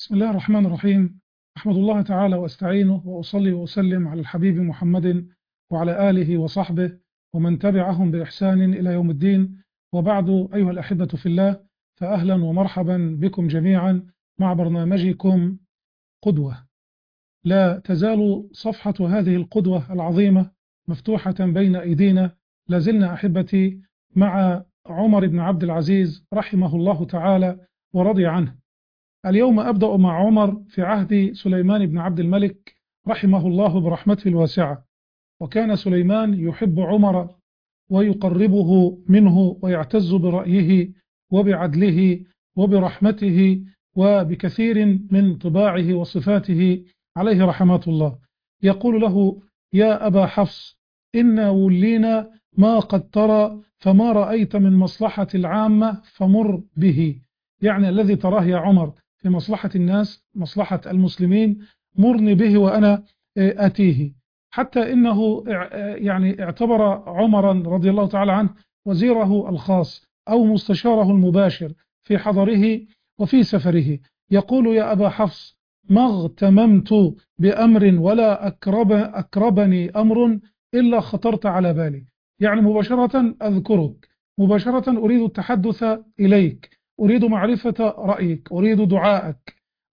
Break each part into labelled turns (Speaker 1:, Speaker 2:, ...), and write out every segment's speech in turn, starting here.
Speaker 1: بسم الله الرحمن الرحيم. أحمد الله تعالى وأستعينه وأصلي وأسلم على الحبيب محمد وعلى آله وصحبه ومن تبعهم بإحسان إلى يوم الدين، وبعد. أيها الأحبة في الله، فأهلا ومرحبا بكم جميعا مع برنامجكم قدوة. لا تزال صفحة هذه القدوة العظيمة مفتوحة بين أيدينا. لازلنا أحبتي مع عمر بن عبد العزيز رحمه الله تعالى ورضي عنه. اليوم أبدأ مع عمر في عهد سليمان بن عبد الملك رحمه الله برحمته الواسعة. وكان سليمان يحب عمر ويقربه منه ويعتز برأيه وبعدله وبرحمته وبكثير من طباعه وصفاته عليه رحمات الله. يقول له: يا أبا حفص، إنا ولينا ما قد ترى، فما رأيت من مصلحة العامة فمر به. يعني الذي تراه يا عمر في مصلحة الناس، مصلحة المسلمين، مرني به وأنا أتيه. حتى إنه يعني اعتبر عمرا رضي الله تعالى عنه وزيره الخاص أو مستشاره المباشر في حضره وفي سفره. يقول: يا أبا حفص، ما اغتممت بأمر ولا أكربني أمر إلا خطرت على بالي. يعني مباشرة أذكرك، مباشرة أريد التحدث إليك، أريد معرفة رأيك، أريد دعائك،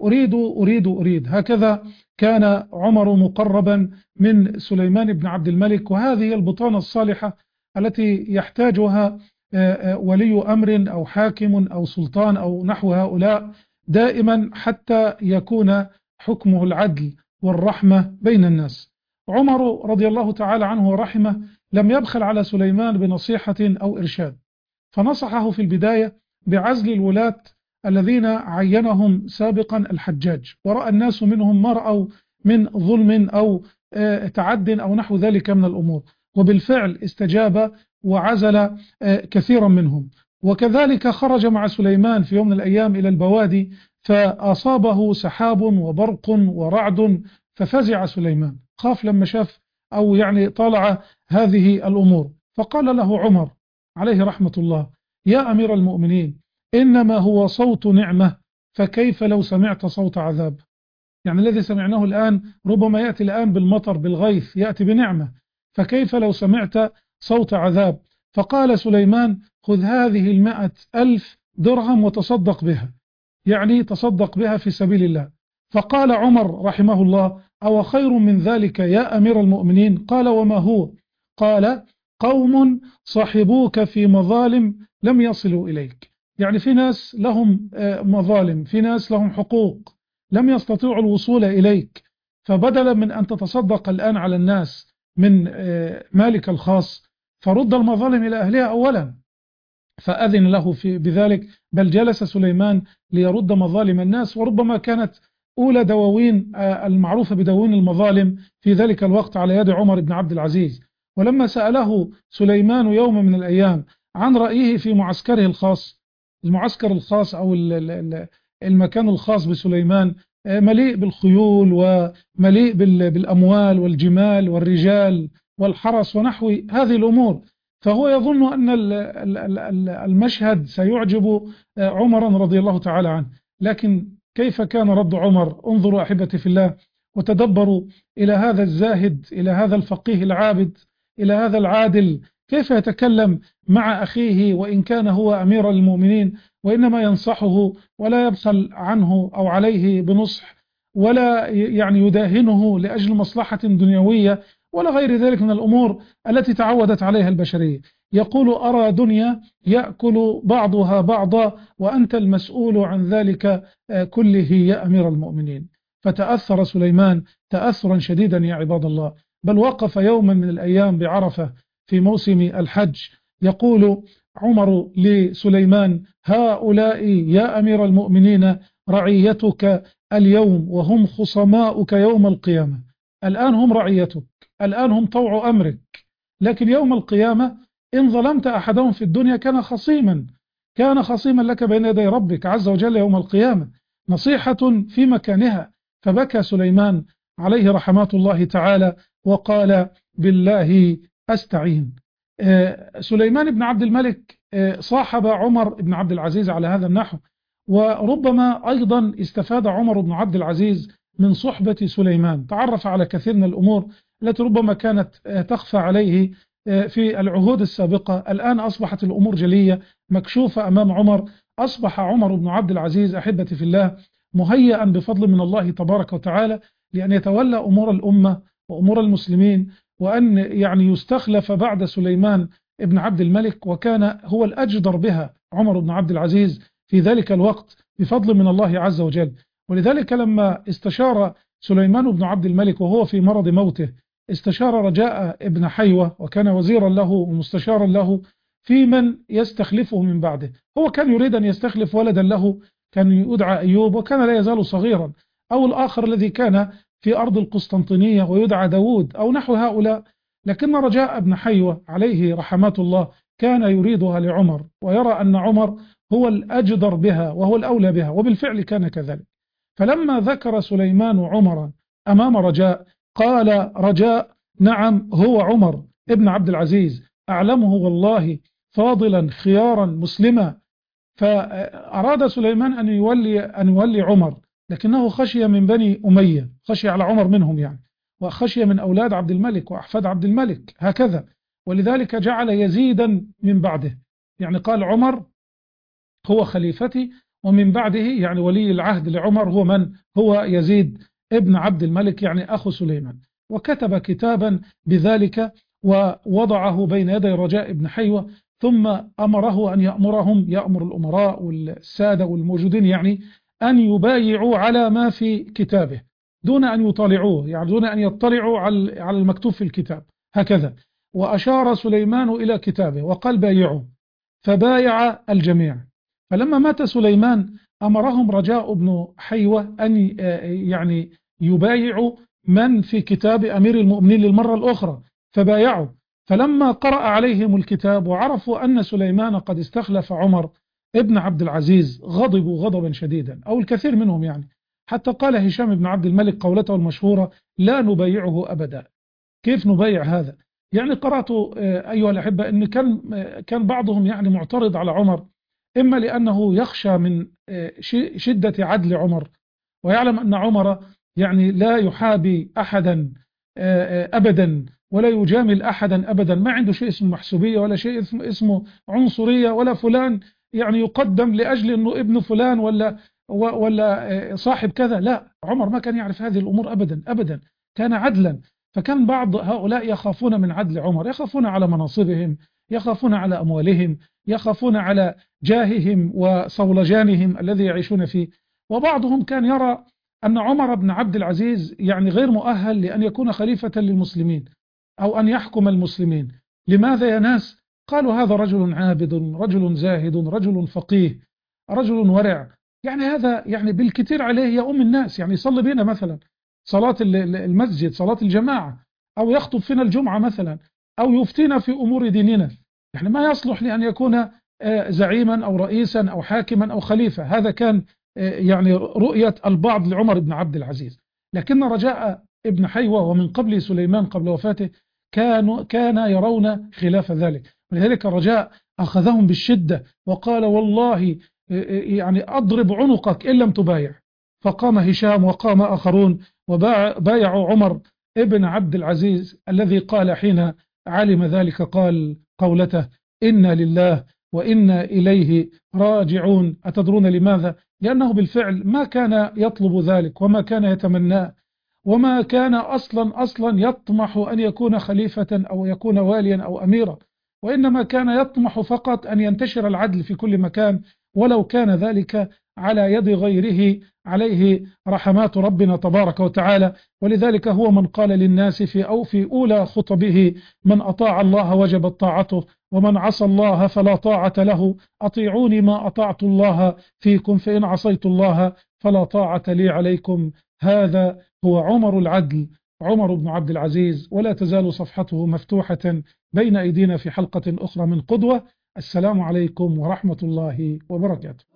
Speaker 1: أريد. هكذا كان عمر مقربا من سليمان بن عبد الملك. وهذه البطانة الصالحة التي يحتاجها ولي أمر أو حاكم أو سلطان أو نحو هؤلاء دائما، حتى يكون حكمه العدل والرحمة بين الناس. عمر رضي الله تعالى عنه ورحمه لم يبخل على سليمان بنصيحة أو إرشاد، فنصحه في البداية بعزل الولاة الذين عينهم سابقا الحجاج، ورأى الناس منهم ما رأوا من ظلم أو تعد أو نحو ذلك من الأمور، وبالفعل استجاب وعزل كثيرا منهم. وكذلك خرج مع سليمان في يوم من الأيام إلى البوادي، فأصابه سحاب وبرق ورعد، ففزع سليمان، خاف لما شاف أو يعني طالع هذه الأمور. فقال له عمر عليه رحمة الله: يا أمير المؤمنين، إنما هو صوت نعمة، فكيف لو سمعت صوت عذاب؟ يعني الذي سمعناه الآن ربما يأتي الآن بالمطر بالغيث، يأتي بنعمة، فكيف لو سمعت صوت عذاب؟ فقال سليمان: خذ هذه 100,000 درهم وتصدق بها، يعني تصدق بها في سبيل الله. فقال عمر رحمه الله: أو خير من ذلك يا أمير المؤمنين؟ قال: وما هو؟ قال: قوم صاحبوك في مظالم لم يصلوا إليك. يعني في ناس لهم مظالم، في ناس لهم حقوق لم يستطيعوا الوصول إليك، فبدلا من أن تتصدق الآن على الناس من مالك الخاص، فرد المظالم إلى أهلها أولا. فأذن له بذلك، بل جلس سليمان ليرد مظالم الناس. وربما كانت أولى دواوين المعروفة بدواوين المظالم في ذلك الوقت على يد عمر بن عبد العزيز. ولما سأله سليمان يوم من الأيام عن رأيه في معسكره الخاص، المعسكر الخاص أو المكان الخاص بسليمان مليء بالخيول ومليء بالأموال والجمال والرجال والحرس ونحو هذه الأمور، فهو يظن أن المشهد سيعجب عمرا رضي الله تعالى عنه. لكن كيف كان رد عمر؟ انظروا أحبتي في الله وتدبروا إلى هذا الزاهد، إلى هذا الفقيه العابد، إلى هذا العادل، كيف يتكلم مع أخيه وإن كان هو أمير المؤمنين، وإنما ينصحه ولا يبخل عنه أو عليه بنصح، ولا يعني يداهنه لأجل مصلحة دنيوية ولا غير ذلك من الأمور التي تعودت عليها البشرية. يقول: أرى دنيا يأكل بعضها بعضا وأنت المسؤول عن ذلك كله يا أمير المؤمنين. فتأثر سليمان تأثرا شديدا يا عباد الله، بل وقف يوما من الأيام بعرفة في موسم الحج. يقول عمر لسليمان: هؤلاء يا أمير المؤمنين رعيتك اليوم وهم خصماؤك يوم القيامة. الآن هم رعيتك، الآن هم طوع أمرك، لكن يوم القيامة إن ظلمت أحدهم في الدنيا كان خصيما لك بين يدي ربك عز وجل يوم القيامة. نصيحة في مكانها. فبكى سليمان عليه رحمات الله تعالى وقال: بالله أستعين. سليمان بن عبد الملك صاحب عمر بن عبد العزيز على هذا النحو، وربما أيضا استفاد عمر بن عبد العزيز من صحبة سليمان، تعرف على كثير من الأمور التي ربما كانت تخفى عليه في العهود السابقة. الآن أصبحت الأمور جلية مكشوفة أمام عمر. أصبح عمر بن عبد العزيز أحبتي في الله مهيئا بفضل من الله تبارك وتعالى لأن يتولى أمور الأمة وأمور المسلمين، وأن يعني يستخلف بعد سليمان ابن عبد الملك، وكان هو الأجدر بها عمر بن عبد العزيز في ذلك الوقت بفضل من الله عز وجل. ولذلك لما استشار سليمان بن عبد الملك وهو في مرض موته، استشار رجاء ابن حيوة وكان وزيرا له ومستشارا له في من يستخلفه من بعده. هو كان يريد أن يستخلف ولدا له كان يدعى أيوب وكان لا يزال صغيرا، أو الآخر الذي كان في أرض القسطنطينية ويدعى داود أو نحو هؤلاء. لكن رجاء ابن حيوة عليه رحمات الله كان يريدها لعمر، ويرى أن عمر هو الأجدر بها وهو الأولى بها، وبالفعل كان كذلك. فلما ذكر سليمان عمرا أمام رجاء قال رجاء: نعم، هو عمر ابن عبد العزيز، أعلمه والله فاضلا خيارا مسلما. فأراد سليمان أن يولي عمر، لكنه خشي من بني أمية، خشي على عمر منهم يعني، وخشي من أولاد عبد الملك وأحفاد عبد الملك هكذا، ولذلك جعل يزيدا من بعده. يعني قال عمر هو خليفتي، ومن بعده يعني ولي العهد لعمر هو من؟ هو يزيد ابن عبد الملك يعني أخو سليمان. وكتب كتابا بذلك ووضعه بين يدي رجاء ابن حيوة، ثم أمره أن يأمر الأمراء والسادة والموجودين يعني أن يبايعوا على ما في كتابه دون أن يطالعوه، يعني دون أن يطلعوا على المكتوب في الكتاب هكذا. وأشار سليمان إلى كتابه وقال بايعوا، فبايع الجميع. فلما مات سليمان أمرهم رجاء بن حيوة أن يعني يبايعوا من في كتاب أمير المؤمنين للمرة الأخرى، فبايعوا. فلما قرأ عليهم الكتاب وعرفوا أن سليمان قد استخلف عمر ابن عبد العزيز غضبوا غضبا شديدا، أو الكثير منهم يعني، حتى قال هشام بن عبد الملك قولته المشهورة: لا نبايعه أبدا. كيف نبايع هذا؟ يعني قرأت أيها الأحبة أن كان بعضهم يعني معترض على عمر، إما لأنه يخشى من شدة عدل عمر، ويعلم أن عمر يعني لا يحابي أحدا أبدا ولا يجامل أحدا أبدا، ما عنده شيء اسمه محسوبية ولا شيء اسمه عنصرية، ولا فلان يعني يقدم لأجل أنه ابن فلان ولا صاحب كذا. لا، عمر ما كان يعرف هذه الأمور أبدا أبدا، كان عدلا. فكان بعض هؤلاء يخافون من عدل عمر، يخافون على مناصبهم، يخافون على أموالهم، يخافون على جاههم وصولجانهم الذي يعيشون فيه. وبعضهم كان يرى أن عمر بن عبد العزيز يعني غير مؤهل لأن يكون خليفة للمسلمين أو أن يحكم المسلمين. لماذا يا ناس؟ قالوا هذا رجل عابد، رجل زاهد، رجل فقيه، رجل ورع، يعني هذا يعني بالكثير عليه يؤم الناس، يعني يصلي بنا مثلا صلاة المسجد، صلاة الجماعة، أو يخطب فينا الجمعة مثلا، أو يفتينا في أمور ديننا. يعني ما يصلح لأن يكون زعيما أو رئيسا أو حاكما أو خليفة. هذا كان يعني رؤية البعض لعمر بن عبد العزيز. لكن رجاء ابن حيوة ومن قبل سليمان قبل وفاته كان يرون خلاف ذلك، ولذلك الرجاء أخذهم بالشدة وقال والله يعني أضرب عنقك إن لم تبايع. فقام هشام وقام آخرون وبايعوا عمر ابن عبد العزيز، الذي قال حين علم ذلك قال قولته: إنا لله وإنا إليه راجعون. أتدرون لماذا؟ لأنه بالفعل ما كان يطلب ذلك وما كان يتمناه، وما كان أصلا يطمح أن يكون خليفة أو يكون واليا أو أميرا، وإنما كان يطمح فقط أن ينتشر العدل في كل مكان، ولو كان ذلك على يد غيره عليه رحمات ربنا تبارك وتعالى. ولذلك هو من قال للناس في أولى خطبه: من أطاع الله وجبت طاعته، ومن عصى الله فلا طاعة له، أطيعوني ما أطعت الله فيكم، فإن عصيت الله فلا طاعة لي عليكم. هذا هو عمر العدل، عمر بن عبد العزيز، ولا تزال صفحته مفتوحة بين أيدينا في حلقة أخرى من قدوة. السلام عليكم ورحمة الله وبركاته.